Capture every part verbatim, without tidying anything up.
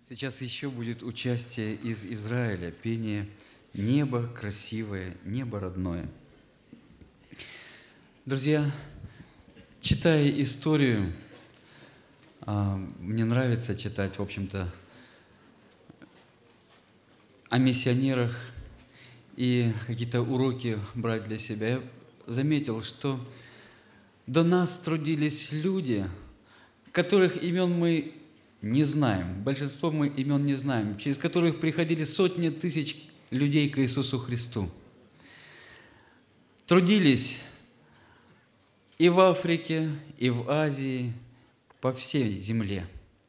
Сейчас еще будет участие из Израиля, пение «Небо красивое, небо родное». Друзья, читая историю, мне нравится читать, в общем-то, о миссионерах и какие-то уроки брать для себя. Я заметил, что до нас трудились люди, которых имен мы не знаем, большинство мы имен не знаем, через которых приходили сотни тысяч людей к Иисусу Христу. Трудились и в Африке, и в Азии, по всей земле.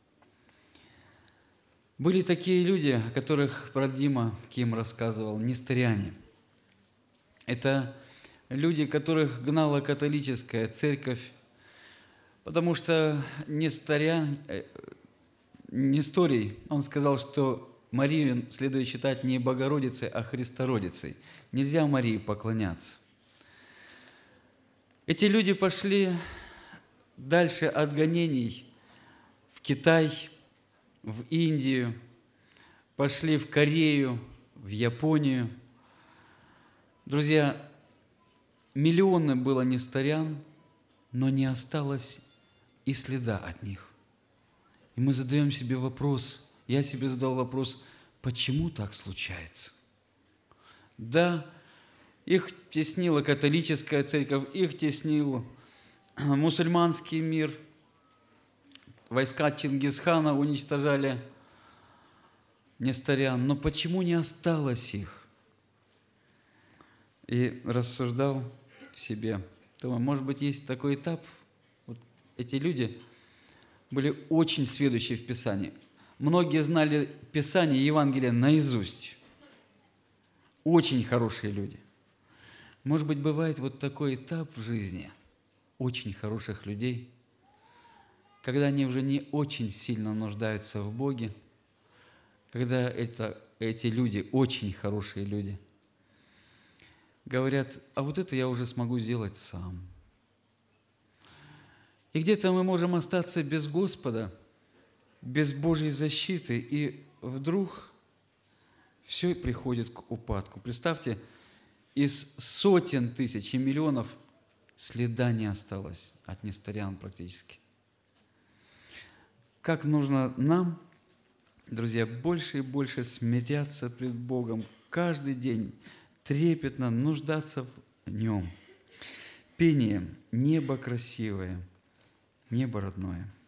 Были такие люди, о которых брат Дима Ким рассказывал, несторяне. Это люди, которых гнала католическая церковь, потому что Несторя, Несторий, он сказал, что Марию следует считать не Богородицей, а Христородицей. Нельзя Марии поклоняться. Эти люди пошли дальше от гонений в Китай, в Индию, пошли в Корею, в Японию. Друзья, миллионы было несторян, но не осталось и следа от них. И мы задаем себе вопрос, я себе задал вопрос, почему так случается? Да, их теснила католическая церковь, их теснил мусульманский мир, войска Чингисхана уничтожали несторян, но почему не осталось их? И рассуждал в себе, думаю, может быть, есть такой этап, вот эти люди были очень сведущие в Писании. Многие знали Писание, Евангелие наизусть. Очень хорошие люди. Может быть, бывает вот такой этап в жизни очень хороших людей, когда они уже не очень сильно нуждаются в Боге, когда это, эти люди, очень хорошие люди, говорят, а вот это я уже смогу сделать сам. И где-то мы можем остаться без Господа, без Божьей защиты, и вдруг все приходит к упадку. Представьте, из сотен тысяч и миллионов следа не осталось от несторян практически. Как нужно нам, друзья, больше и больше смиряться пред Богом каждый день, трепетно нуждаться в Нем. Пение «Небо красивое, небо родное».